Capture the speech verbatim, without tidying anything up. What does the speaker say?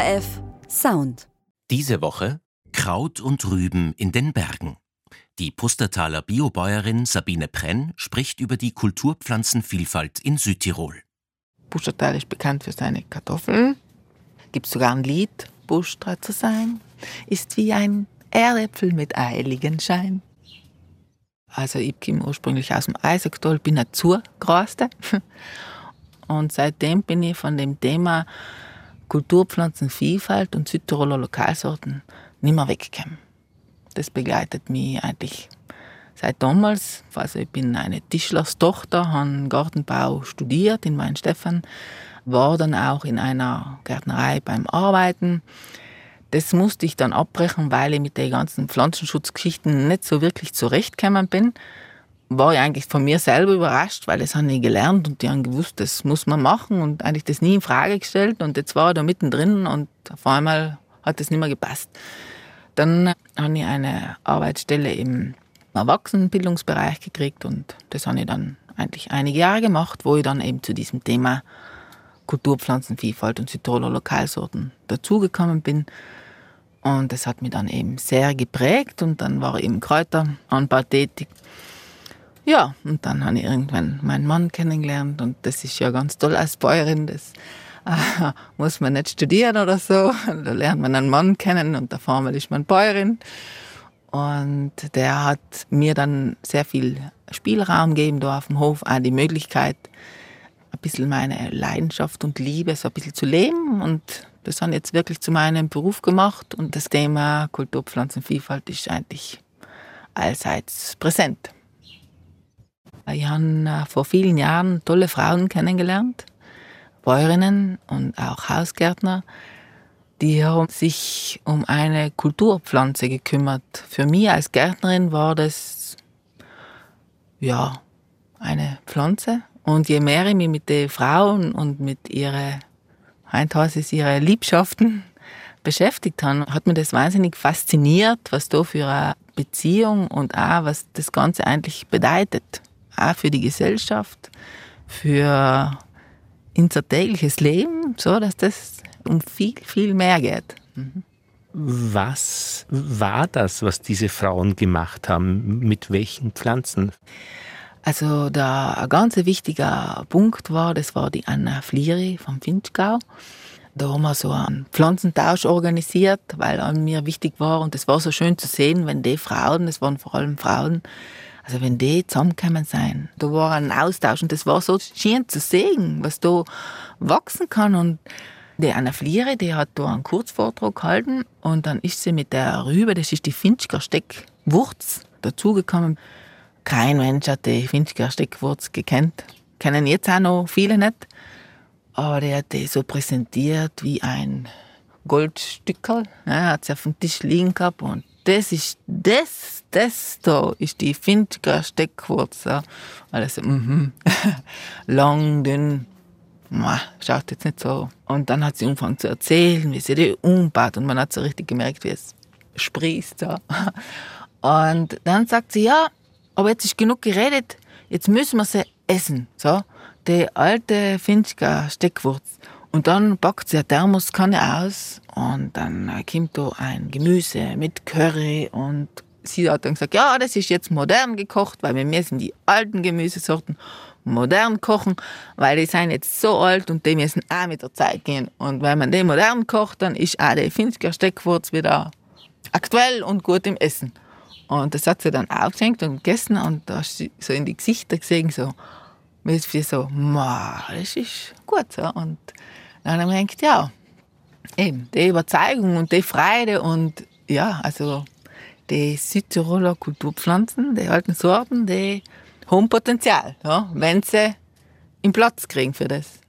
F Sound. Diese Woche Kraut und Rüben in den Bergen. Die Pustertaler Biobäuerin Sabine Prenn spricht über die Kulturpflanzenvielfalt in Südtirol. Pustertal ist bekannt für seine Kartoffeln. Gibt sogar ein Lied, Bustra zu sein, ist wie ein Erdäpfel mit Heiligenschein. Also ich komme ursprünglich aus dem Eisacktal, bin ein Zugraste. Und seitdem bin ich von dem Thema Kulturpflanzenvielfalt und Südtiroler Lokalsorten nicht mehr weggekommen. Das begleitet mich eigentlich seit damals. Also ich bin eine Tischlerstochter, habe Gartenbau studiert in Weinstefan, war dann auch in einer Gärtnerei beim Arbeiten. Das musste ich dann abbrechen, weil ich mit den ganzen Pflanzenschutzgeschichten nicht so wirklich zurechtgekommen bin. War ich eigentlich von mir selber überrascht, weil das habe ich gelernt und die haben gewusst, das muss man machen und eigentlich das nie in Frage gestellt. Und jetzt war ich da mittendrin und auf einmal hat das nicht mehr gepasst. Dann habe ich eine Arbeitsstelle im Erwachsenenbildungsbereich gekriegt und das habe ich dann eigentlich einige Jahre gemacht, wo ich dann eben zu diesem Thema Kulturpflanzenvielfalt und Südtiroler Lokalsorten dazugekommen bin. Und das hat mich dann eben sehr geprägt und dann war ich im Kräuteranbau tätig. Ja, und dann habe ich irgendwann meinen Mann kennengelernt und das ist ja ganz toll als Bäuerin, das äh, muss man nicht studieren oder so. Da lernt man einen Mann kennen und auf einmal ist man Bäuerin. Und der hat mir dann sehr viel Spielraum gegeben da auf dem Hof, auch die Möglichkeit, ein bisschen meine Leidenschaft und Liebe so ein bisschen zu leben. Und das habe ich jetzt wirklich zu meinem Beruf gemacht. Und das Thema Kulturpflanzenvielfalt ist eigentlich allseits präsent. Ich habe vor vielen Jahren tolle Frauen kennengelernt, Bäuerinnen und auch Hausgärtner, die haben sich um eine Kulturpflanze gekümmert. Für mich als Gärtnerin war das ja eine Pflanze. Und je mehr ich mich mit den Frauen und mit ihren, ihre Liebschaften beschäftigt habe, hat mir das wahnsinnig fasziniert, was da für eine Beziehung und auch was das Ganze eigentlich bedeutet. Auch für die Gesellschaft, für unser tägliches Leben, so dass das um viel, viel mehr geht. Mhm. Was war das, was diese Frauen gemacht haben? Mit welchen Pflanzen? Also der, ein ganz wichtiger Punkt war, das war die Anna Flieri vom Vinschgau. Da haben wir so einen Pflanzentausch organisiert, weil an mir wichtig war. Und das war so schön zu sehen, wenn die Frauen, das waren vor allem Frauen, also wenn die zusammengekommen sind, da war ein Austausch und das war so schön zu sehen, was da wachsen kann. Und die Anna Flieri, die hat da einen Kurzvortrag gehalten und dann ist sie mit der Rübe, das ist die Finchker Steckwurz, dazugekommen. Kein Mensch hat die Finchker Steckwurz gekannt, kennen jetzt auch noch viele nicht. Aber die hat die so präsentiert wie ein Goldstückerl, ja, hat sie auf dem Tisch liegen gehabt und das ist, das, das da ist die Finchker Steckwurz. Ja. Also, mhm. Lang, dünn, Mua, schaut jetzt nicht so. Und dann hat sie angefangen zu erzählen, wie sie die umbaut und man hat so richtig gemerkt, wie es sprießt. Ja. Und dann sagt sie, ja, aber jetzt ist genug geredet, jetzt müssen wir sie essen. So, die alte Finchker Steckwurz. Und dann packt sie eine Thermoskanne aus und dann kommt da ein Gemüse mit Curry und sie hat dann gesagt, ja, das ist jetzt modern gekocht, weil wir müssen die alten Gemüsesorten modern kochen, weil die sind jetzt so alt und die müssen auch mit der Zeit gehen. Und wenn man die modern kocht, dann ist auch die Finchker Steckwurz wieder aktuell und gut im Essen. Und das hat sie dann aufgehängt und gegessen und da hast du so in die Gesichter gesehen, so, wie so, das ist gut. So. Und dann habe ich gedacht, ja, eben, die Überzeugung und die Freude und ja, also die Südtiroler Kulturpflanzen, die alten Sorten, die haben Potenzial, ja, wenn sie einen Platz kriegen für das.